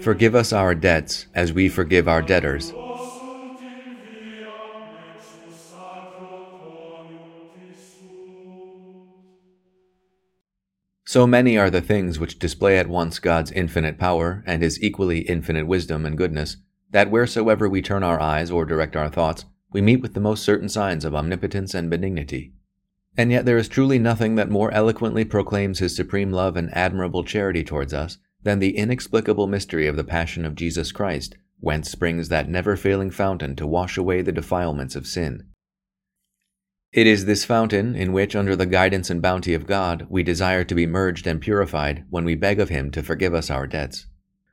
Forgive us our debts, as we forgive our debtors. So many are the things which display at once God's infinite power and His equally infinite wisdom and goodness, that wheresoever we turn our eyes or direct our thoughts, we meet with the most certain signs of omnipotence and benignity. And yet there is truly nothing that more eloquently proclaims His supreme love and admirable charity towards us than the inexplicable mystery of the passion of Jesus Christ, whence springs that never-failing fountain to wash away the defilements of sin. It is this fountain in which, under the guidance and bounty of God, we desire to be merged and purified when we beg of Him to forgive us our debts.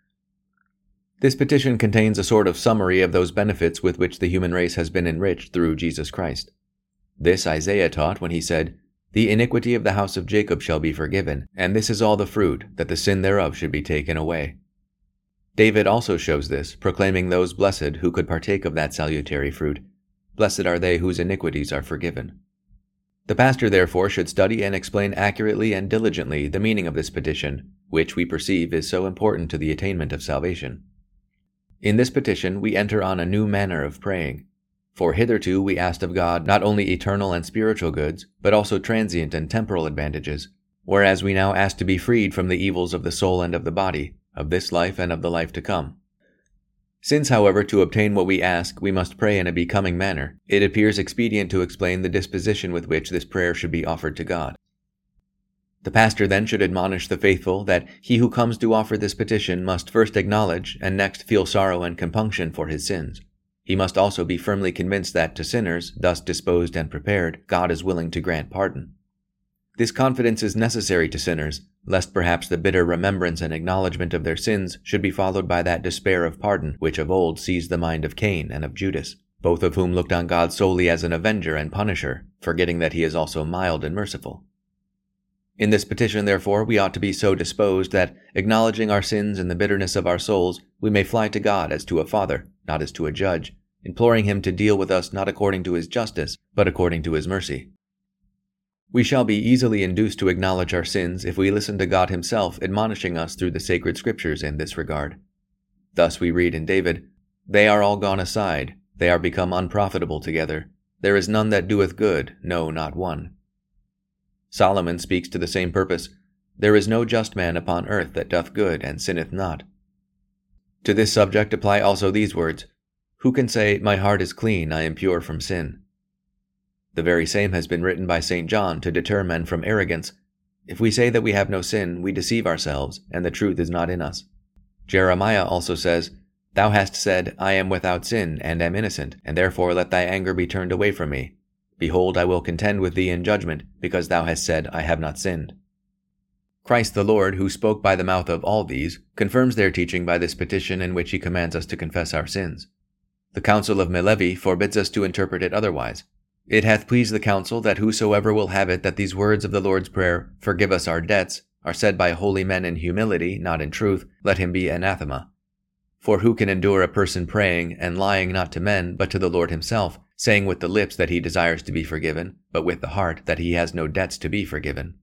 This petition contains a sort of summary of those benefits with which the human race has been enriched through Jesus Christ. This Isaiah taught when he said, "The iniquity of the house of Jacob shall be forgiven, and this is all the fruit, that the sin thereof should be taken away." David also shows this, proclaiming those blessed who could partake of that salutary fruit. Blessed are they whose iniquities are forgiven. The pastor therefore should study and explain accurately and diligently the meaning of this petition, which we perceive is so important to the attainment of salvation. In this petition we enter on a new manner of praying. For hitherto we asked of God not only eternal and spiritual goods, but also transient and temporal advantages, whereas we now ask to be freed from the evils of the soul and of the body, of this life and of the life to come. Since, however, to obtain what we ask we must pray in a becoming manner, it appears expedient to explain the disposition with which this prayer should be offered to God. The pastor then should admonish the faithful that he who comes to offer this petition must first acknowledge and next feel sorrow and compunction for his sins. He must also be firmly convinced that to sinners, thus disposed and prepared, God is willing to grant pardon. This confidence is necessary to sinners, lest perhaps the bitter remembrance and acknowledgement of their sins should be followed by that despair of pardon which of old seized the mind of Cain and of Judas, both of whom looked on God solely as an avenger and punisher, forgetting that He is also mild and merciful. In this petition, therefore, we ought to be so disposed that, acknowledging our sins and the bitterness of our souls, we may fly to God as to a father, not as to a judge, imploring Him to deal with us not according to His justice, but according to His mercy. We shall be easily induced to acknowledge our sins if we listen to God Himself admonishing us through the sacred Scriptures in this regard. Thus we read in David, "They are all gone aside, they are become unprofitable together. There is none that doeth good, no, not one." Solomon speaks to the same purpose, "There is no just man upon earth that doth good and sinneth not." To this subject apply also these words, "Who can say, My heart is clean, I am pure from sin?" The very same has been written by St. John to deter men from arrogance. If we say that we have no sin, we deceive ourselves, and the truth is not in us. Jeremiah also says, "Thou hast said, I am without sin, and am innocent, and therefore let thy anger be turned away from me. Behold, I will contend with thee in judgment, because thou hast said, I have not sinned." Christ the Lord, who spoke by the mouth of all these, confirms their teaching by this petition in which He commands us to confess our sins. The Council of Melevi forbids us to interpret it otherwise. "It hath pleased the council that whosoever will have it that these words of the Lord's Prayer, 'Forgive us our debts,' are said by holy men in humility, not in truth, let him be anathema. For who can endure a person praying, and lying not to men, but to the Lord Himself, saying with the lips that he desires to be forgiven, but with the heart that he has no debts to be forgiven?"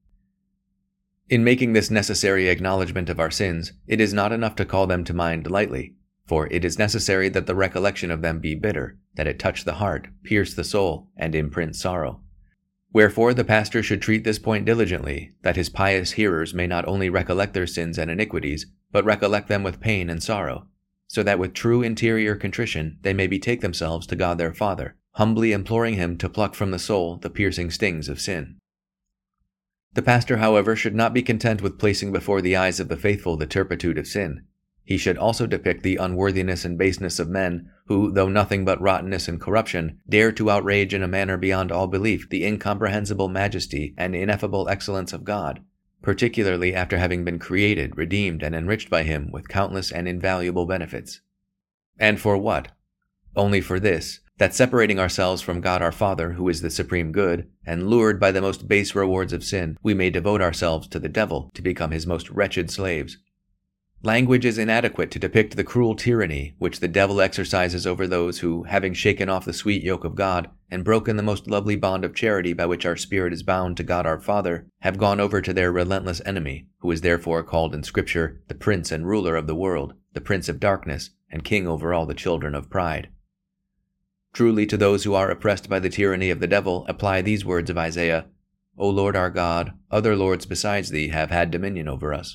In making this necessary acknowledgement of our sins, it is not enough to call them to mind lightly, for it is necessary that the recollection of them be bitter, that it touch the heart, pierce the soul, and imprint sorrow. Wherefore the pastor should treat this point diligently, that his pious hearers may not only recollect their sins and iniquities, but recollect them with pain and sorrow, so that with true interior contrition they may betake themselves to God their Father, humbly imploring Him to pluck from the soul the piercing stings of sin. The pastor, however, should not be content with placing before the eyes of the faithful the turpitude of sin. He should also depict the unworthiness and baseness of men who, though nothing but rottenness and corruption, dare to outrage in a manner beyond all belief the incomprehensible majesty and ineffable excellence of God, particularly after having been created, redeemed, and enriched by Him with countless and invaluable benefits. And for what? Only for this, that separating ourselves from God our Father, who is the supreme good, and lured by the most base rewards of sin, we may devote ourselves to the devil to become his most wretched slaves. Language is inadequate to depict the cruel tyranny which the devil exercises over those who, having shaken off the sweet yoke of God, and broken the most lovely bond of charity by which our spirit is bound to God our Father, have gone over to their relentless enemy, who is therefore called in Scripture the Prince and Ruler of the world, the prince of darkness, and king over all the children of pride. Truly to those who are oppressed by the tyranny of the devil apply these words of Isaiah, O Lord our God, other lords besides thee have had dominion over us.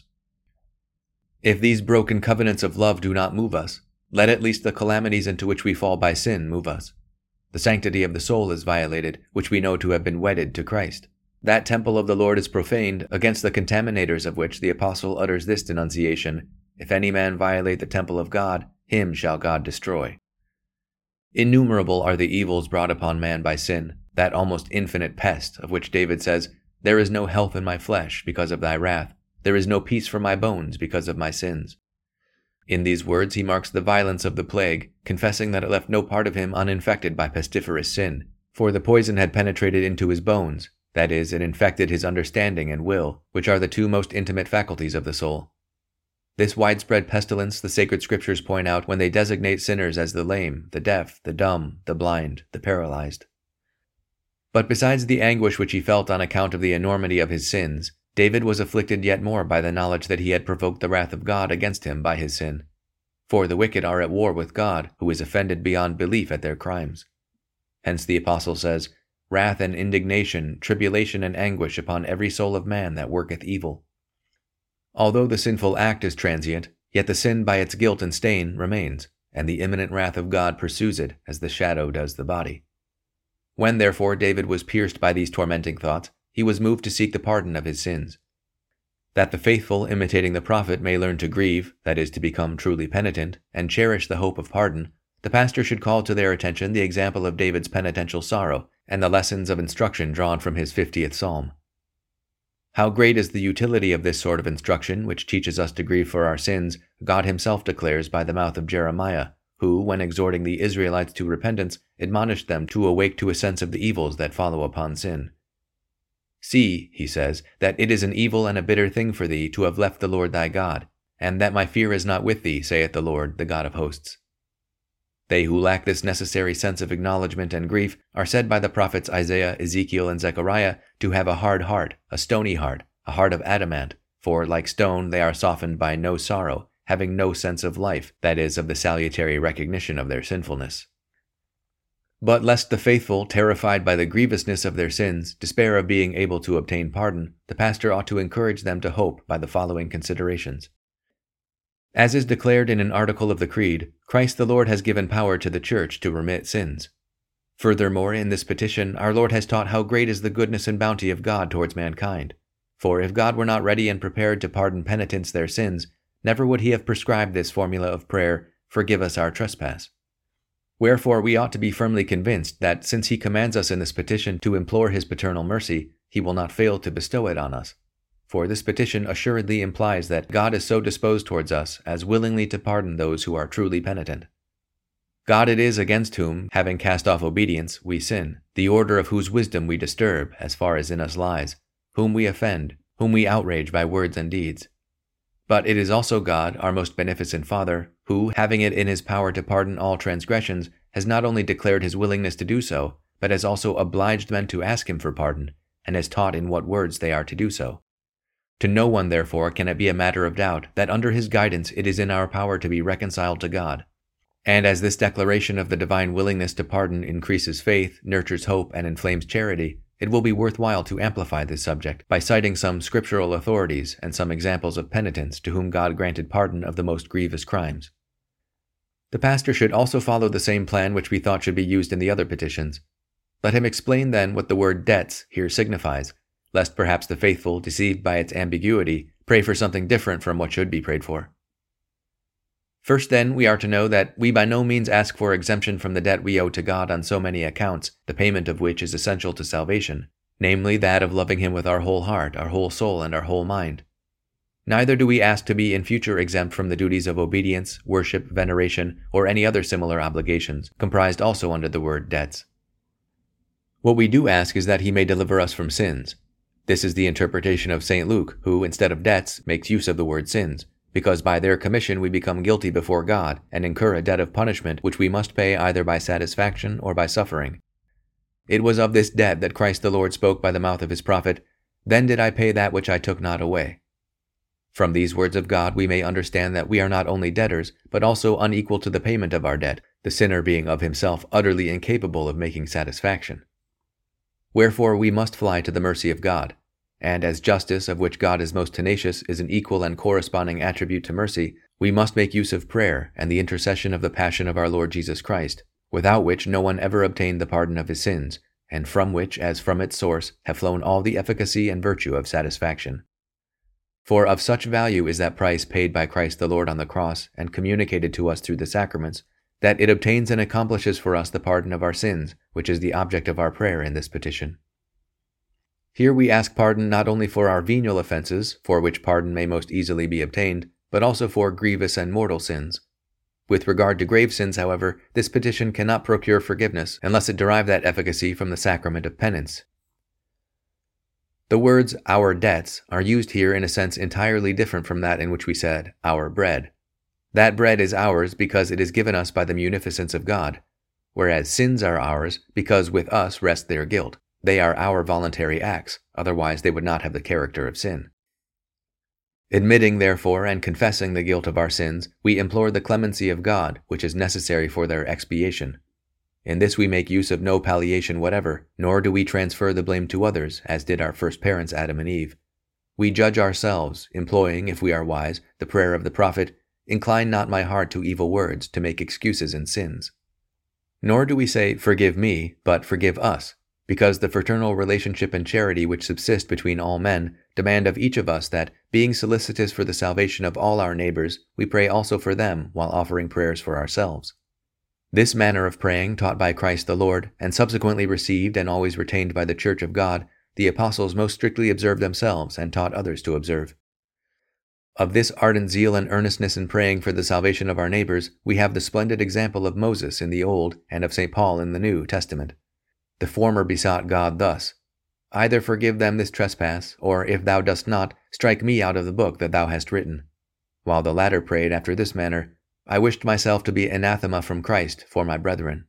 If these broken covenants of love do not move us, let at least the calamities into which we fall by sin move us. The sanctity of the soul is violated, which we know to have been wedded to Christ. That temple of the Lord is profaned, against the contaminators of which the apostle utters this denunciation, If any man violate the temple of God, him shall God destroy. Innumerable are the evils brought upon man by sin, that almost infinite pest of which David says, There is no health in my flesh because of thy wrath, there is no peace for my bones because of my sins. In these words he marks the violence of the plague, confessing that it left no part of him uninfected by pestiferous sin, for the poison had penetrated into his bones, that is, it infected his understanding and will, which are the two most intimate faculties of the soul. This widespread pestilence the sacred scriptures point out when they designate sinners as the lame, the deaf, the dumb, the blind, the paralyzed. But besides the anguish which he felt on account of the enormity of his sins, David was afflicted yet more by the knowledge that he had provoked the wrath of God against him by his sin. For the wicked are at war with God, who is offended beyond belief at their crimes. Hence the apostle says, Wrath and indignation, tribulation and anguish upon every soul of man that worketh evil. Although the sinful act is transient, yet the sin by its guilt and stain remains, and the imminent wrath of God pursues it as the shadow does the body. When therefore David was pierced by these tormenting thoughts, he was moved to seek the pardon of his sins. That the faithful, imitating the prophet, may learn to grieve, that is, to become truly penitent, and cherish the hope of pardon, the pastor should call to their attention the example of David's penitential sorrow, and the lessons of instruction drawn from his 50th Psalm. How great is the utility of this sort of instruction, which teaches us to grieve for our sins, God himself declares by the mouth of Jeremiah, who, when exhorting the Israelites to repentance, admonished them to awake to a sense of the evils that follow upon sin. See, he says, that it is an evil and a bitter thing for thee to have left the Lord thy God, and that my fear is not with thee, saith the Lord, the God of hosts. They who lack this necessary sense of acknowledgement and grief are said by the prophets Isaiah, Ezekiel, and Zechariah to have a hard heart, a stony heart, a heart of adamant, for like stone they are softened by no sorrow, having no sense of life, that is, of the salutary recognition of their sinfulness. But lest the faithful, terrified by the grievousness of their sins, despair of being able to obtain pardon, the pastor ought to encourage them to hope by the following considerations. As is declared in an article of the Creed, Christ the Lord has given power to the Church to remit sins. Furthermore, in this petition, our Lord has taught how great is the goodness and bounty of God towards mankind. For if God were not ready and prepared to pardon penitents their sins, never would he have prescribed this formula of prayer, Forgive us our trespass. Wherefore we ought to be firmly convinced that, since he commands us in this petition to implore his paternal mercy, he will not fail to bestow it on us. For this petition assuredly implies that God is so disposed towards us as willingly to pardon those who are truly penitent. God it is against whom, having cast off obedience, we sin, the order of whose wisdom we disturb, as far as in us lies, whom we offend, whom we outrage by words and deeds. But it is also God, our most beneficent Father, who, having it in his power to pardon all transgressions, has not only declared his willingness to do so, but has also obliged men to ask him for pardon, and has taught in what words they are to do so. To no one, therefore, can it be a matter of doubt that under his guidance it is in our power to be reconciled to God. And as this declaration of the divine willingness to pardon increases faith, nurtures hope, and inflames charity, it will be worthwhile to amplify this subject by citing some scriptural authorities and some examples of penitents to whom God granted pardon of the most grievous crimes. The pastor should also follow the same plan which we thought should be used in the other petitions. Let him explain then what the word debts here signifies, lest perhaps the faithful, deceived by its ambiguity, pray for something different from what should be prayed for. First, then, we are to know that we by no means ask for exemption from the debt we owe to God on so many accounts, the payment of which is essential to salvation, namely that of loving him with our whole heart, our whole soul, and our whole mind. Neither do we ask to be in future exempt from the duties of obedience, worship, veneration, or any other similar obligations, comprised also under the word debts. What we do ask is that he may deliver us from sins. This is the interpretation of St. Luke, who, instead of debts, makes use of the word sins, because by their commission we become guilty before God and incur a debt of punishment which we must pay either by satisfaction or by suffering. It was of this debt that Christ the Lord spoke by the mouth of his prophet, Then did I pay that which I took not away. From these words of God we may understand that we are not only debtors, but also unequal to the payment of our debt, the sinner being of himself utterly incapable of making satisfaction. Wherefore we must fly to the mercy of God, and as justice, of which God is most tenacious, is an equal and corresponding attribute to mercy, we must make use of prayer and the intercession of the passion of our Lord Jesus Christ, without which no one ever obtained the pardon of his sins, and from which, as from its source, have flown all the efficacy and virtue of satisfaction. For of such value is that price paid by Christ the Lord on the cross and communicated to us through the sacraments, that it obtains and accomplishes for us the pardon of our sins, which is the object of our prayer in this petition. Here we ask pardon not only for our venial offenses, for which pardon may most easily be obtained, but also for grievous and mortal sins. With regard to grave sins, however, this petition cannot procure forgiveness unless it derive that efficacy from the sacrament of penance. The words "our debts" are used here in a sense entirely different from that in which we said "our bread." That bread is ours because it is given us by the munificence of God, whereas sins are ours because with us rests their guilt. They are our voluntary acts, otherwise they would not have the character of sin. Admitting, therefore, and confessing the guilt of our sins, we implore the clemency of God, which is necessary for their expiation. In this we make use of no palliation whatever, nor do we transfer the blame to others, as did our first parents Adam and Eve. We judge ourselves, employing, if we are wise, the prayer of the prophet, "Incline not my heart to evil words, to make excuses in sins." Nor do we say, "Forgive me," but "Forgive us," because the fraternal relationship and charity which subsist between all men demand of each of us that, being solicitous for the salvation of all our neighbors, we pray also for them while offering prayers for ourselves. This manner of praying, taught by Christ the Lord, and subsequently received and always retained by the Church of God, the apostles most strictly observed themselves and taught others to observe. Of this ardent zeal and earnestness in praying for the salvation of our neighbors, we have the splendid example of Moses in the Old and of St. Paul in the New Testament. The former besought God thus, "Either forgive them this trespass, or, if thou dost not, strike me out of the book that thou hast written," while the latter prayed after this manner, "I wished myself to be anathema from Christ for my brethren."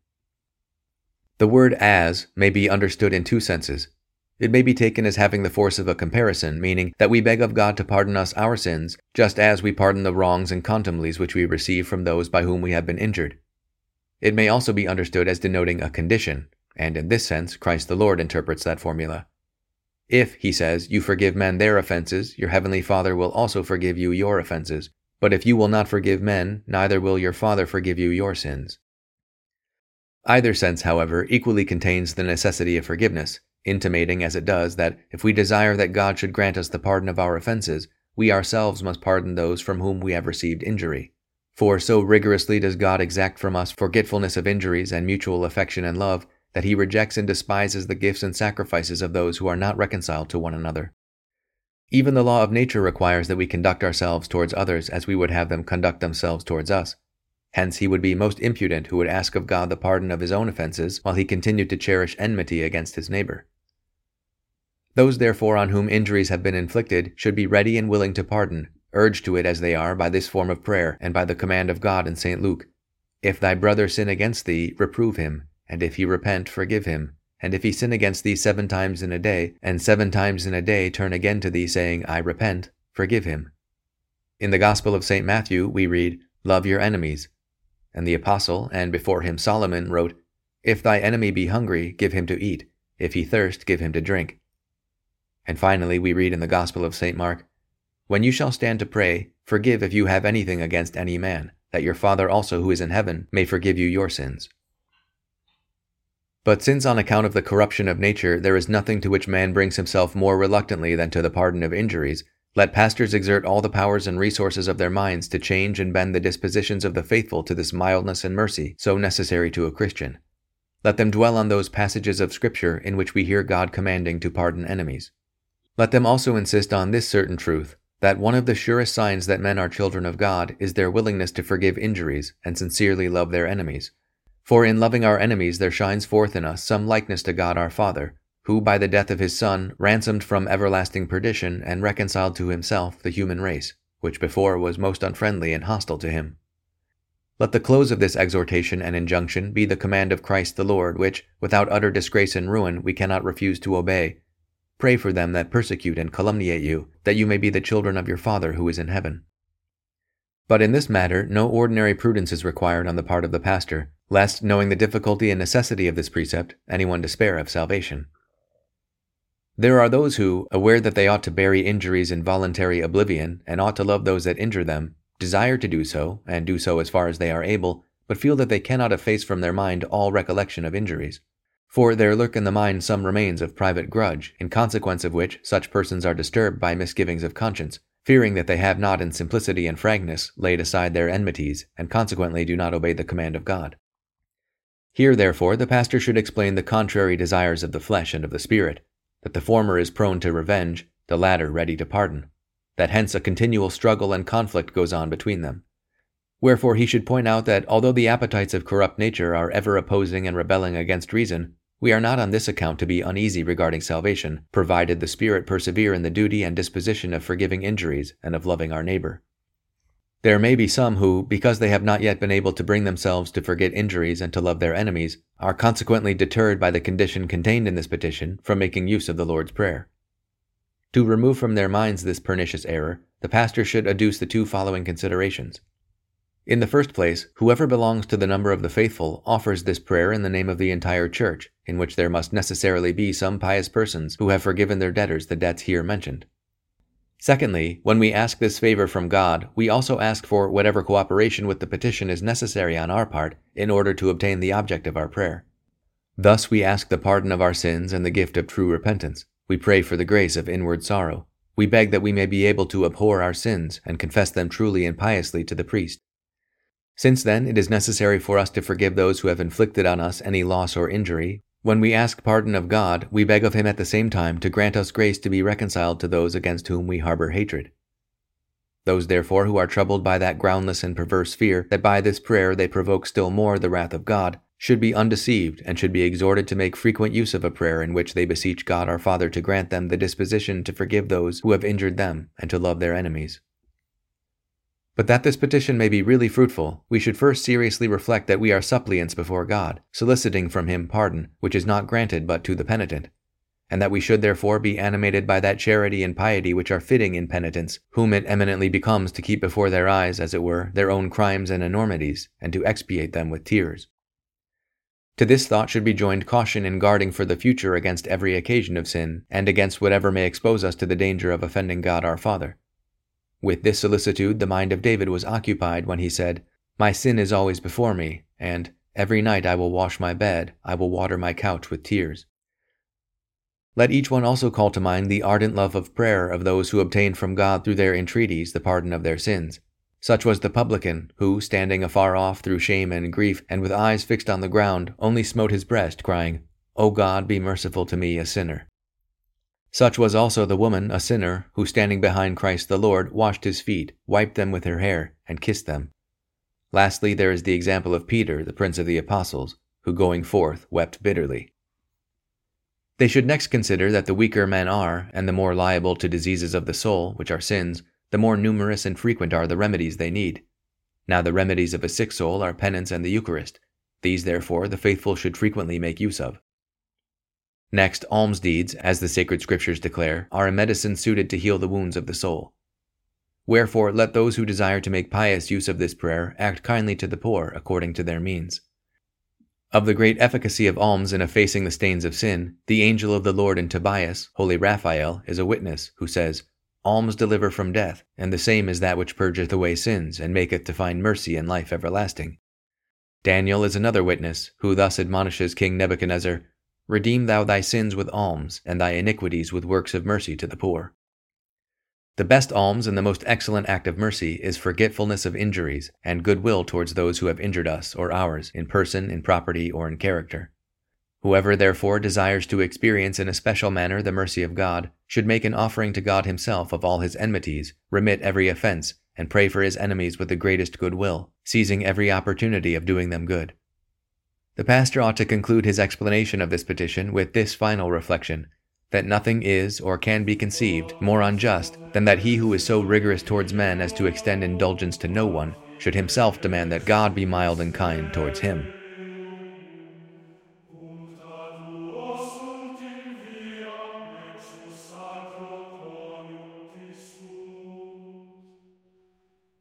The word "as" may be understood in two senses. It may be taken as having the force of a comparison, meaning that we beg of God to pardon us our sins, just as we pardon the wrongs and contumelies which we receive from those by whom we have been injured. It may also be understood as denoting a condition, and in this sense Christ the Lord interprets that formula. If, he says, you forgive men their offenses, your heavenly Father will also forgive you your offenses. But if you will not forgive men, neither will your Father forgive you your sins. Either sense, however, equally contains the necessity of forgiveness, intimating as it does that if we desire that God should grant us the pardon of our offenses, we ourselves must pardon those from whom we have received injury. For so rigorously does God exact from us forgetfulness of injuries and mutual affection and love, that he rejects and despises the gifts and sacrifices of those who are not reconciled to one another. Even the law of nature requires that we conduct ourselves towards others as we would have them conduct themselves towards us. Hence he would be most impudent who would ask of God the pardon of his own offenses while he continued to cherish enmity against his neighbor. Those therefore on whom injuries have been inflicted should be ready and willing to pardon, urged to it as they are by this form of prayer and by the command of God in St. Luke, "If thy brother sin against thee, reprove him, and if he repent, forgive him. And if he sin against thee 7 times in a day, and 7 times in a day turn again to thee, saying, I repent, forgive him." In the Gospel of St. Matthew we read, "Love your enemies." And the Apostle, and before him Solomon, wrote, "If thy enemy be hungry, give him to eat. If he thirst, give him to drink." And finally we read in the Gospel of St. Mark, "When you shall stand to pray, forgive if you have anything against any man, that your Father also who is in heaven may forgive you your sins." But since on account of the corruption of nature there is nothing to which man brings himself more reluctantly than to the pardon of injuries, let pastors exert all the powers and resources of their minds to change and bend the dispositions of the faithful to this mildness and mercy so necessary to a Christian. Let them dwell on those passages of Scripture in which we hear God commanding to pardon enemies. Let them also insist on this certain truth, that one of the surest signs that men are children of God is their willingness to forgive injuries and sincerely love their enemies. For in loving our enemies there shines forth in us some likeness to God our Father, who by the death of his Son ransomed from everlasting perdition and reconciled to himself the human race, which before was most unfriendly and hostile to him. Let the close of this exhortation and injunction be the command of Christ the Lord, which, without utter disgrace and ruin, we cannot refuse to obey. Pray for them that persecute and calumniate you, that you may be the children of your Father who is in heaven. But in this matter, no ordinary prudence is required on the part of the pastor, lest, knowing the difficulty and necessity of this precept, anyone despair of salvation. There are those who, aware that they ought to bury injuries in voluntary oblivion, and ought to love those that injure them, desire to do so, and do so as far as they are able, but feel that they cannot efface from their mind all recollection of injuries. For there lurk in the mind some remains of private grudge, in consequence of which such persons are disturbed by misgivings of conscience, fearing that they have not in simplicity and frankness laid aside their enmities, and consequently do not obey the command of God. Here, therefore, the pastor should explain the contrary desires of the flesh and of the spirit, that the former is prone to revenge, the latter ready to pardon, that hence a continual struggle and conflict goes on between them. Wherefore he should point out that although the appetites of corrupt nature are ever opposing and rebelling against reason, we are not on this account to be uneasy regarding salvation, provided the Spirit persevere in the duty and disposition of forgiving injuries and of loving our neighbor. There may be some who, because they have not yet been able to bring themselves to forget injuries and to love their enemies, are consequently deterred by the condition contained in this petition from making use of the Lord's Prayer. To remove from their minds this pernicious error, the pastor should adduce the two following considerations. In the first place, whoever belongs to the number of the faithful offers this prayer in the name of the entire church, in which there must necessarily be some pious persons who have forgiven their debtors the debts here mentioned. Secondly, when we ask this favor from God, we also ask for whatever cooperation with the petition is necessary on our part in order to obtain the object of our prayer. Thus we ask the pardon of our sins and the gift of true repentance. We pray for the grace of inward sorrow. We beg that we may be able to abhor our sins and confess them truly and piously to the priest. Since then it is necessary for us to forgive those who have inflicted on us any loss or injury, when we ask pardon of God, we beg of him at the same time to grant us grace to be reconciled to those against whom we harbor hatred. Those therefore who are troubled by that groundless and perverse fear that by this prayer they provoke still more the wrath of God, should be undeceived and should be exhorted to make frequent use of a prayer in which they beseech God our Father to grant them the disposition to forgive those who have injured them and to love their enemies. But that this petition may be really fruitful, we should first seriously reflect that we are suppliants before God, soliciting from him pardon, which is not granted but to the penitent, and that we should therefore be animated by that charity and piety which are fitting in penitents, whom it eminently becomes to keep before their eyes, as it were, their own crimes and enormities, and to expiate them with tears. To this thought should be joined caution in guarding for the future against every occasion of sin, and against whatever may expose us to the danger of offending God our Father. With this solicitude the mind of David was occupied when he said, "My sin is always before me," and "Every night I will wash my bed, I will water my couch with tears." Let each one also call to mind the ardent love of prayer of those who obtained from God through their entreaties the pardon of their sins. Such was the publican, who, standing afar off through shame and grief, and with eyes fixed on the ground, only smote his breast, crying, "O God, be merciful to me, a sinner." Such was also the woman, a sinner, who standing behind Christ the Lord, washed his feet, wiped them with her hair, and kissed them. Lastly, there is the example of Peter, the prince of the apostles, who going forth wept bitterly. They should next consider that the weaker men are, and the more liable to diseases of the soul, which are sins, the more numerous and frequent are the remedies they need. Now the remedies of a sick soul are penance and the Eucharist. These, therefore, the faithful should frequently make use of. Next, alms deeds, as the sacred scriptures declare, are a medicine suited to heal the wounds of the soul. Wherefore, let those who desire to make pious use of this prayer act kindly to the poor according to their means. Of the great efficacy of alms in effacing the stains of sin, the angel of the Lord in Tobias, holy Raphael, is a witness, who says, "Alms deliver from death, and the same is that which purgeth away sins, and maketh to find mercy and life everlasting." Daniel is another witness, who thus admonishes King Nebuchadnezzar, "Redeem thou thy sins with alms, and thy iniquities with works of mercy to the poor." The best alms and the most excellent act of mercy is forgetfulness of injuries, and goodwill towards those who have injured us or ours, in person, in property, or in character. Whoever therefore desires to experience in a special manner the mercy of God, should make an offering to God himself of all his enmities, remit every offense, and pray for his enemies with the greatest goodwill, seizing every opportunity of doing them good. The pastor ought to conclude his explanation of this petition with this final reflection, that nothing is or can be conceived more unjust than that he who is so rigorous towards men as to extend indulgence to no one should himself demand that God be mild and kind towards him.